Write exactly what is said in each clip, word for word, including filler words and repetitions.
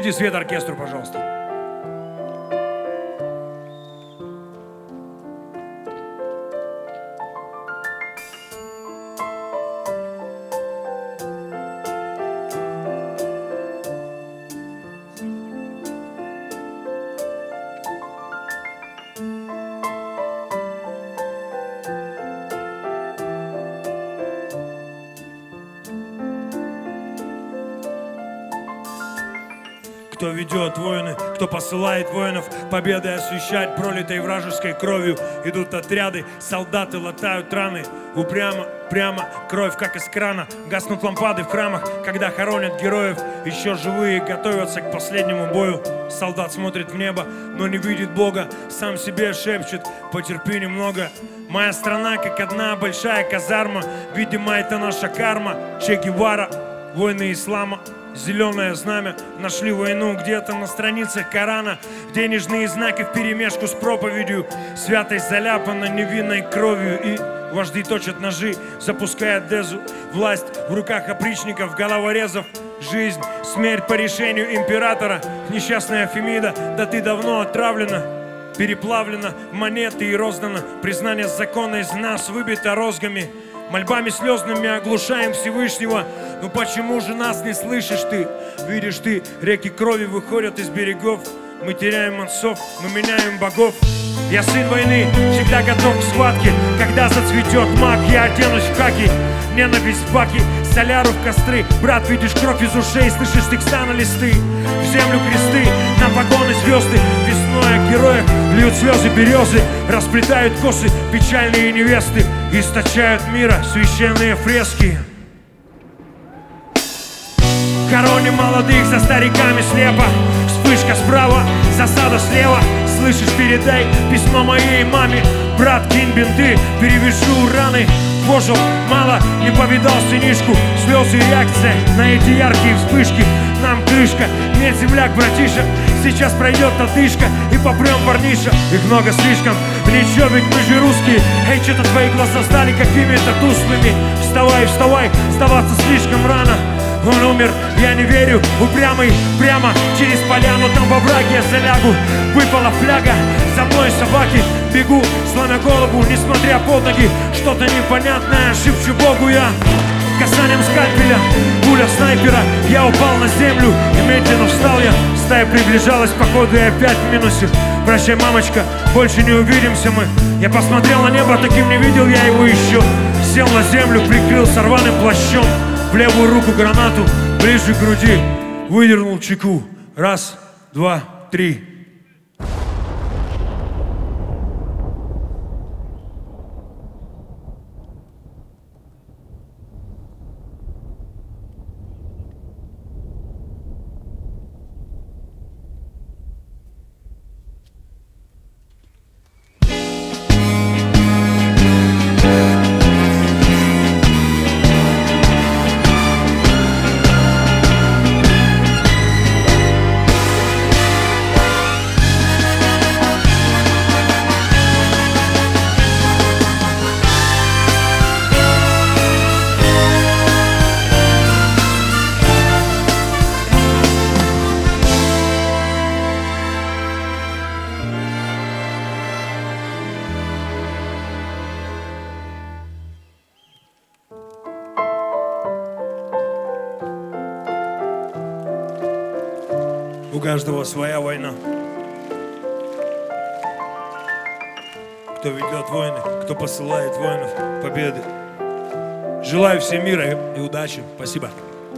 Включите свет оркестру, пожалуйста. Кто ведет войны, кто посылает воинов победы освещать пролитой вражеской кровью. Идут отряды, солдаты латают раны. Упрямо, прямо, кровь как из крана. Гаснут лампады в храмах, когда хоронят героев. Еще живые готовятся к последнему бою. Солдат смотрит в небо, но не видит Бога. Сам себе шепчет: потерпи немного. Моя страна как одна большая казарма. Видимо, это наша карма. Че Гевара, войны ислама. Зеленое знамя, нашли войну где-то на страницах Корана. Денежные знаки вперемешку с проповедью. Святость заляпана невинной кровью. И вожди точат ножи, запуская дезу. Власть в руках опричников, головорезов. Жизнь, смерть по решению императора. Несчастная Фемида, да ты давно отравлена. Переплавлена в монеты и роздана. Признание закона из нас выбито розгами. Мольбами слезными оглушаем Всевышнего. Ну почему же нас не слышишь ты? Видишь ты, реки крови выходят из берегов. Мы теряем отцов, мы меняем богов. Я сын войны, всегда готов к схватке. Когда зацветет мак, я оденусь в хаки. Ненависть в баки, соляру в костры. Брат, видишь кровь из ушей, слышишь текста на листы. В землю кресты, нам погоны звезды. Весной о героях льют слезы березы. Расплетают косы печальные невесты. Источают мира священные фрески. Хороним молодых за стариками слепо. Вспышка справа, засада слева. Слышишь, передай письмо моей маме. Брат, кинь бинты, перевяжу раны. Пожил мало, не повидал сынишку. Слезы и реакция на эти яркие вспышки. Нам крышка, нет земляк, братиша. Сейчас пройдет отдышка и попрем, парниша. Их много слишком, ничего, ведь мы же русские. Эй, что-то твои глаза стали какими-то тусклыми. Вставай, вставай, сдаваться слишком рано. Он умер, я не верю, упрямый, прямо через поляну, там во враге я залягу. Выпала фляга, за мной собаки. Бегу, сломя голову, несмотря под ноги. Что-то непонятное, шепчу Богу я. Касанием скальпеля, пуля снайпера. Я упал на землю и медленно встал я. Стая приближалась, походу, и опять в минусе. Прощай, мамочка, больше не увидимся мы. Я посмотрел на небо, таким не видел я его еще. Сел на землю, прикрылся рваным плащом. В левую руку гранату, ближе к груди. Выдернул чеку. Раз, два, три. У каждого своя война. Кто ведет войны, кто посылает воинов победы. Желаю всем мира и удачи. Спасибо.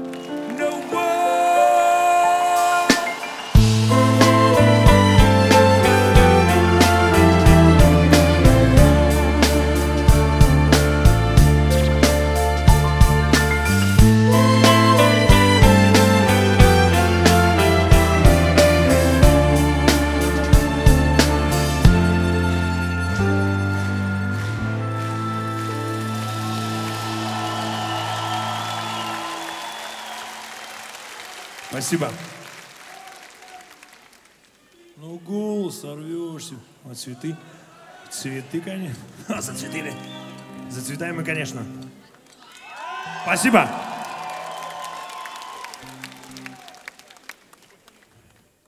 Спасибо. Ну, гул, сорвешься. А цветы? Цветы, конечно. А, зацветили. Зацветаем мы, конечно. Спасибо.